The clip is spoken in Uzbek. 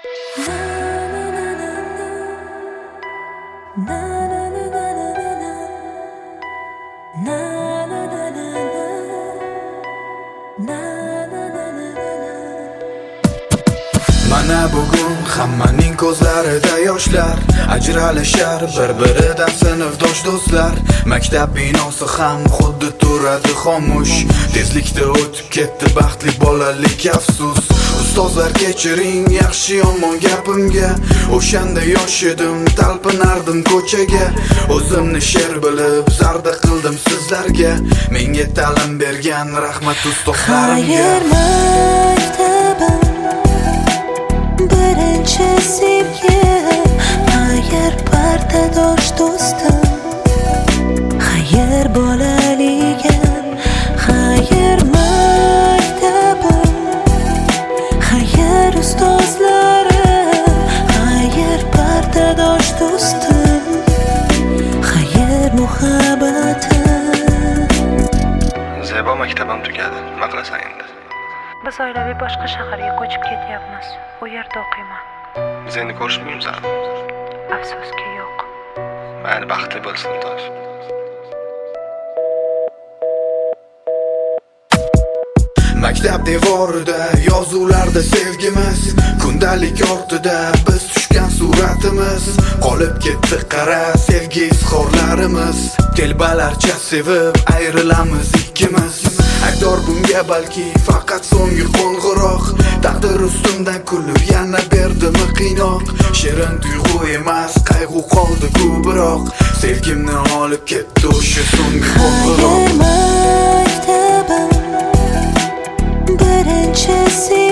Mana bugun hammaning ko'zlarida yoshlar, ajralishar bir-biridan sinfdosh do'stlar. Maktab binosi ham xuddi turadi xomush, tezlikda o'tib ketdi baxtli bolalik afsus. Ustozlar kechiring yaxshi yomon gapimga, o'shanda yosh edim, talpinardim ko'chaga. O'zimni sher bilib zarda qildim sizlarga, menga ta'lim bergan rahmat ustozlarimga. Xayr maktabim, birinchi sevgi, xayr partadosh do'stim, xayr bolaligim, xayr maktabim, xayr ustozlarim, xayr partadosh do'stim, xayr muhabbatim. Zebo maktabim tugadi, nima qilasan endi? Biz oilaviy boshqa shaharga ko'chib ketyapmiz. U yerda o'qiyman. Biz endi ko'rishmaymizmi? Afsuski yo'q. Mayli, baxtli bo'lsin do'st. Maktab devorida yozuvlarda sevgimiz, kundalik ortida biz tushgan suratimiz. Qolib ketdi qara sevgi izhorlarimiz, telbalarcha sevib ayrilamiz ikkimiz. Aydor bunga balki faqat so'nggi qo'ng'iroq, taqdir ustimdan kulib yana berdimi qiynoq. Shirin tuyg'u emas qayg'u qoldi-ku, biroq sevgimni olib ketdi o'sha so'nggi qo'ng'iroq. Xayr maktabim, birinchi sevgi.